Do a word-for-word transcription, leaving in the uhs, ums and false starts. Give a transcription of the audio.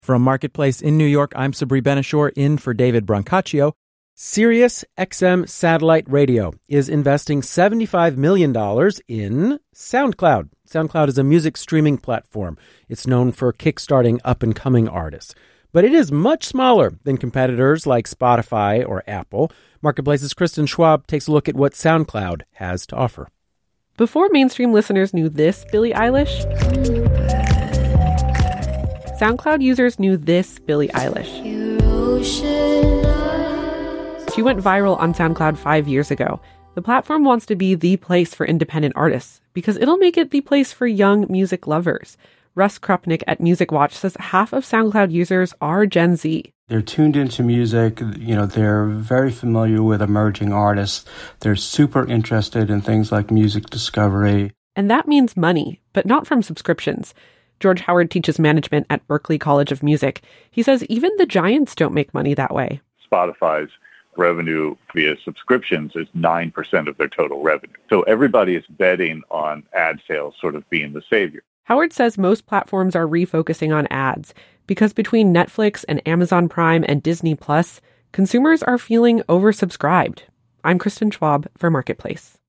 From Marketplace in New York, I'm Sabri Ben-Achour in for David Brancaccio. Sirius X M Satellite Radio is investing seventy-five million dollars in SoundCloud. SoundCloud is a music streaming platform. It's known for kickstarting up-and-coming artists. But it is much smaller than competitors like Spotify or Apple. Marketplace's Kristen Schwab takes a look at what SoundCloud has to offer. Before mainstream listeners knew this Billie Eilish, SoundCloud users knew this Billie Eilish. She went viral on SoundCloud five years ago. The platform wants to be the place for independent artists because it'll make it the place for young music lovers. Russ Krupnick at Music Watch says half of SoundCloud users are Gen Z. They're tuned into music, you know, they're very familiar with emerging artists. They're super interested in things like music discovery. And that means money, but not from subscriptions. George Howard teaches management at Berklee College of Music. He says even the giants don't make money that way. Spotify's revenue via subscriptions is nine percent of their total revenue. So everybody is betting on ad sales sort of being the savior. Howard says most platforms are refocusing on ads because between Netflix and Amazon Prime and Disney Plus, consumers are feeling oversubscribed. I'm Kristen Schwab for Marketplace.